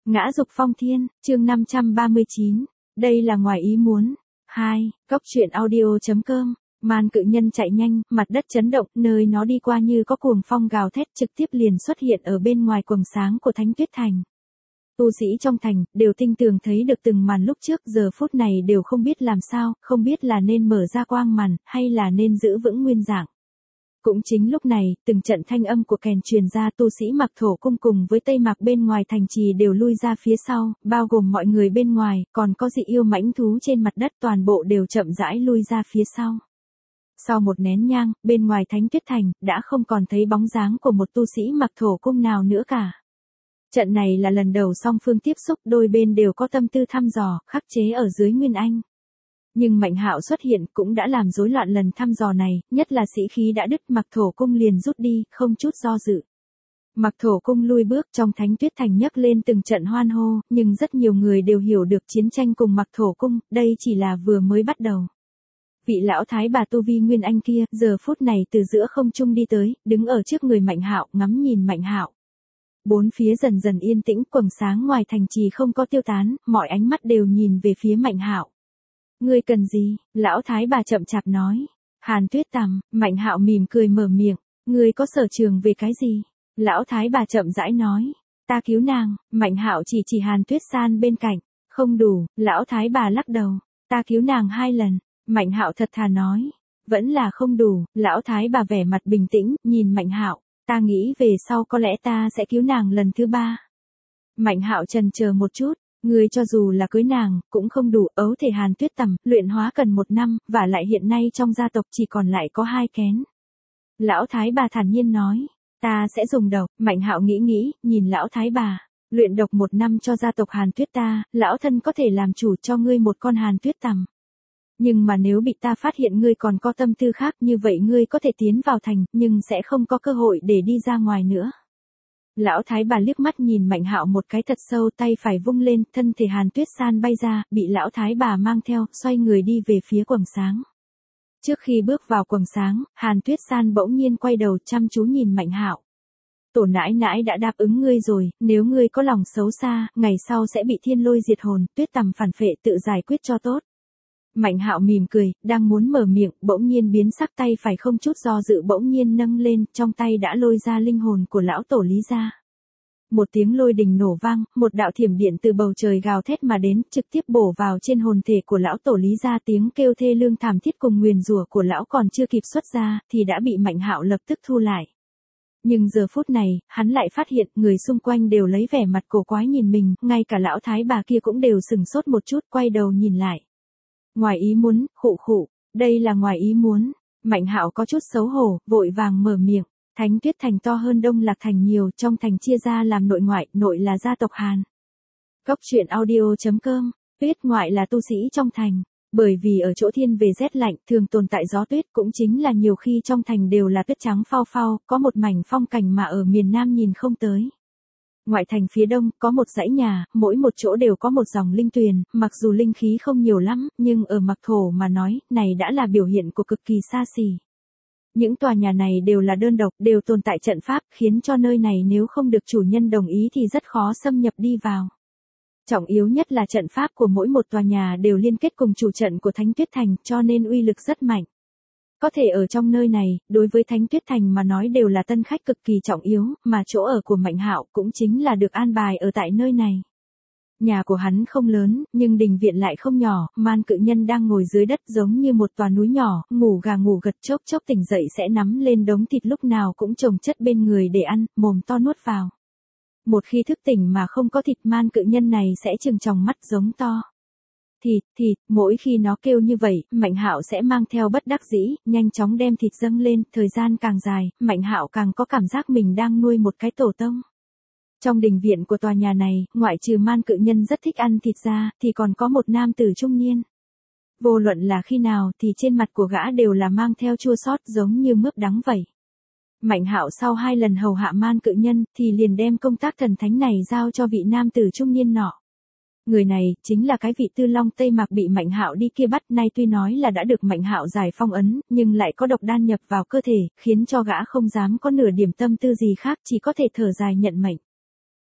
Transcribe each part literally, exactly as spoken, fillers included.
Ngã dục phong thiên, chương năm trăm ba mươi chín. Đây là ngoài ý muốn. hai. Cốc truyện audio chấm com. Màn cự nhân chạy nhanh, mặt đất chấn động, nơi nó đi qua như có cuồng phong gào thét trực tiếp liền xuất hiện ở bên ngoài quầng sáng của Thánh Tuyết Thành. Tu sĩ trong thành, đều tinh tường thấy được từng màn lúc trước, giờ phút này đều không biết làm sao, không biết là nên mở ra quang màn, hay là nên giữ vững nguyên dạng. Cũng chính lúc này, từng trận thanh âm của kèn truyền ra, tu sĩ Mặc Thổ cung cùng với Tây Mạc bên ngoài thành trì đều lui ra phía sau, bao gồm mọi người bên ngoài, còn có dị yêu mãnh thú trên mặt đất toàn bộ đều chậm rãi lui ra phía sau. Sau một nén nhang, bên ngoài Thánh Tuyết Thành, đã không còn thấy bóng dáng của một tu sĩ Mặc Thổ cung nào nữa cả. Trận này là lần đầu song phương tiếp xúc, đôi bên đều có tâm tư thăm dò, khắc chế ở dưới Nguyên Anh. Nhưng Mạnh Hạo xuất hiện cũng đã làm rối loạn lần thăm dò này, nhất là sĩ khí đã đứt, Mặc Thổ cung liền rút đi, không chút do dự. Mặc Thổ cung lui bước, trong Thánh Tuyết Thành nhấc lên từng trận hoan hô, nhưng rất nhiều người đều hiểu được chiến tranh cùng Mặc Thổ cung, đây chỉ là vừa mới bắt đầu. Vị lão thái bà tu vi Nguyên Anh kia, giờ phút này từ giữa không trung đi tới, đứng ở trước người Mạnh Hạo, ngắm nhìn Mạnh Hạo. Bốn phía dần dần yên tĩnh, quầng sáng ngoài thành trì không có tiêu tán, mọi ánh mắt đều nhìn về phía Mạnh Hạo. Ngươi cần gì? Lão thái bà chậm chạp nói. Hàn Tuyết Tằm. Mạnh Hạo mỉm cười mở miệng. Ngươi có sở trường về cái gì? Lão thái bà chậm rãi nói. Ta cứu nàng. Mạnh Hạo chỉ chỉ Hàn Tuyết San bên cạnh. Không đủ. Lão thái bà lắc đầu. Ta cứu nàng hai lần. Mạnh Hạo thật thà nói. Vẫn là không đủ. Lão thái bà vẻ mặt bình tĩnh, nhìn Mạnh Hạo. Ta nghĩ về sau có lẽ ta sẽ cứu nàng lần thứ ba. Mạnh Hạo chần chờ một chút. Ngươi cho dù là cưới nàng, cũng không đủ, ấu thể Hàn Tuyết Tằm, luyện hóa cần một năm, và lại hiện nay trong gia tộc chỉ còn lại có hai kén. Lão thái bà thản nhiên nói, ta sẽ dùng độc. Mạnh Hạo nghĩ nghĩ, nhìn lão thái bà, luyện độc một năm cho gia tộc Hàn Tuyết ta, lão thân có thể làm chủ cho ngươi một con Hàn Tuyết Tằm. Nhưng mà nếu bị ta phát hiện ngươi còn có tâm tư khác, như vậy ngươi có thể tiến vào thành, nhưng sẽ không có cơ hội để đi ra ngoài nữa. Lão thái bà liếc mắt nhìn Mạnh Hạo một cái thật sâu, tay phải vung lên, thân thể Hàn Tuyết San bay ra, bị lão thái bà mang theo, xoay người đi về phía quầng sáng. Trước khi bước vào quầng sáng, Hàn Tuyết San bỗng nhiên quay đầu chăm chú nhìn Mạnh Hạo. Tổ nãi nãi đã đáp ứng ngươi rồi, nếu ngươi có lòng xấu xa, ngày sau sẽ bị thiên lôi diệt hồn, Tuyết Tằm phản phệ tự giải quyết cho tốt. Mạnh Hạo mỉm cười, đang muốn mở miệng, bỗng nhiên biến sắc, tay phải không chút do dự bỗng nhiên nâng lên, trong tay đã lôi ra linh hồn của lão tổ Lý gia. Một tiếng lôi đình nổ vang, một đạo thiểm điện từ bầu trời gào thét mà đến, trực tiếp bổ vào trên hồn thể của lão tổ Lý gia, tiếng kêu thê lương thảm thiết cùng nguyền rủa của lão còn chưa kịp xuất ra, thì đã bị Mạnh Hạo lập tức thu lại. Nhưng giờ phút này, hắn lại phát hiện, người xung quanh đều lấy vẻ mặt cổ quái nhìn mình, ngay cả lão thái bà kia cũng đều sừng sốt một chút, quay đầu nhìn lại. Ngoài ý muốn, khụ khụ, đây là ngoài ý muốn. Mạnh Hạo có chút xấu hổ, vội vàng mở miệng. Thánh Tuyết Thành to hơn Đông Lạc Thành nhiều, trong thành chia ra làm nội ngoại, nội là gia tộc Hàn. Cốc truyện audio chấm com. Tuyết ngoại là tu sĩ trong thành. Bởi vì ở chỗ thiên về rét lạnh, thường tồn tại gió tuyết, cũng chính là nhiều khi trong thành đều là tuyết trắng phao phao, có một mảnh phong cảnh mà ở miền Nam nhìn không tới. Ngoại thành phía đông, có một dãy nhà, mỗi một chỗ đều có một dòng linh tuyền, mặc dù linh khí không nhiều lắm, nhưng ở Mặc Thổ mà nói, này đã là biểu hiện của cực kỳ xa xỉ. Những tòa nhà này đều là đơn độc, đều tồn tại trận pháp, khiến cho nơi này nếu không được chủ nhân đồng ý thì rất khó xâm nhập đi vào. Trọng yếu nhất là trận pháp của mỗi một tòa nhà đều liên kết cùng chủ trận của Thánh Tuyết Thành, cho nên uy lực rất mạnh. Có thể ở trong nơi này, đối với Thánh Tuyết Thành mà nói đều là tân khách cực kỳ trọng yếu, mà chỗ ở của Mạnh Hạo cũng chính là được an bài ở tại nơi này. Nhà của hắn không lớn, nhưng đình viện lại không nhỏ, man cự nhân đang ngồi dưới đất giống như một tòa núi nhỏ, ngủ gà ngủ gật, chốc chốc tỉnh dậy sẽ nắm lên đống thịt lúc nào cũng chồng chất bên người để ăn, mồm to nuốt vào. Một khi thức tỉnh mà không có thịt, man cự nhân này sẽ trừng tròng mắt giống to. Thịt, thịt, mỗi khi nó kêu như vậy, Mạnh Hạo sẽ mang theo bất đắc dĩ, nhanh chóng đem thịt dâng lên, thời gian càng dài, Mạnh Hạo càng có cảm giác mình đang nuôi một cái tổ tông. Trong đình viện của tòa nhà này, ngoại trừ man cự nhân rất thích ăn thịt ra, thì còn có một nam tử trung niên. Vô luận là khi nào thì trên mặt của gã đều là mang theo chua xót giống như mướp đắng vậy. Mạnh Hạo sau hai lần hầu hạ man cự nhân, thì liền đem công tác thần thánh này giao cho vị nam tử trung niên nọ. Người này, chính là cái vị Tư Long Tây Mạc bị Mạnh Hạo đi kia bắt, nay tuy nói là đã được Mạnh Hạo giải phong ấn, nhưng lại có độc đan nhập vào cơ thể, khiến cho gã không dám có nửa điểm tâm tư gì khác, chỉ có thể thở dài nhận mệnh.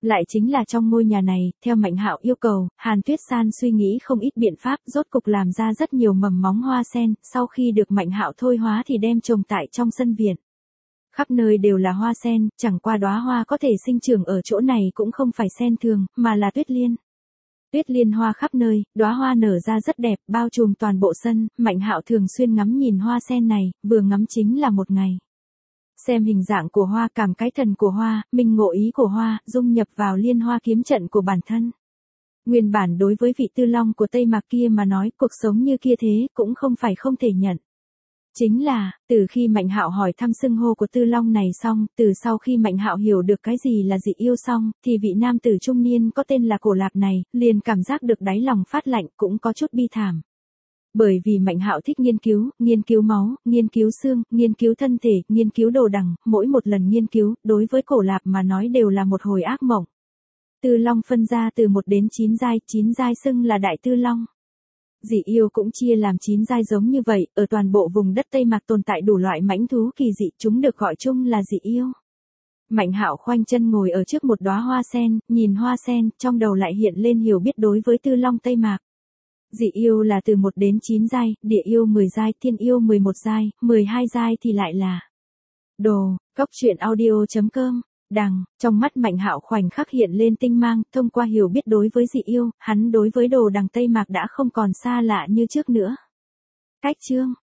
Lại chính là trong ngôi nhà này, theo Mạnh Hạo yêu cầu, Hàn Tuyết San suy nghĩ không ít biện pháp, rốt cục làm ra rất nhiều mầm móng hoa sen, sau khi được Mạnh Hạo thôi hóa thì đem trồng tại trong sân viện. Khắp nơi đều là hoa sen, chẳng qua đóa hoa có thể sinh trưởng ở chỗ này cũng không phải sen thường, mà là tuyết liên. Tuyết liên hoa khắp nơi, đóa hoa nở ra rất đẹp, bao trùm toàn bộ sân, Mạnh Hạo thường xuyên ngắm nhìn hoa sen này, vừa ngắm chính là một ngày. Xem hình dạng của hoa, cảm cái thần của hoa, minh ngộ ý của hoa, dung nhập vào liên hoa kiếm trận của bản thân. Nguyên bản đối với vị Tư Long của Tây Mạc kia mà nói, cuộc sống như kia thế, cũng không phải không thể nhận. Chính là, từ khi Mạnh Hạo hỏi thăm xưng hô của Tư Long này xong, từ sau khi Mạnh Hạo hiểu được cái gì là dị yêu xong, thì vị nam tử trung niên có tên là Cổ Lạp này, liền cảm giác được đáy lòng phát lạnh, cũng có chút bi thảm. Bởi vì Mạnh Hạo thích nghiên cứu, nghiên cứu máu, nghiên cứu xương, nghiên cứu thân thể, nghiên cứu đồ đằng, mỗi một lần nghiên cứu, đối với Cổ Lạp mà nói đều là một hồi ác mộng. Tư Long phân ra từ một đến chín giai, chín giai xưng là Đại Tư Long. Dị yêu cũng chia làm chín giai giống như vậy, ở toàn bộ vùng đất Tây Mạc tồn tại đủ loại mãnh thú kỳ dị, chúng được gọi chung là dị yêu. Mạnh Hạo khoanh chân ngồi ở trước một đóa hoa sen, nhìn hoa sen, trong đầu lại hiện lên hiểu biết đối với Tư Long Tây Mạc. Dị yêu là từ một đến chín giai, địa yêu mười giai, thiên yêu mười một giai, mười hai giai thì lại là đồ. Cốc truyện audio chấm com. Đằng, trong mắt Mạnh Hạo khoảnh khắc hiện lên tinh mang, thông qua hiểu biết đối với dị yêu, hắn đối với đồ đằng Tây Mạc đã không còn xa lạ như trước nữa. Cách chương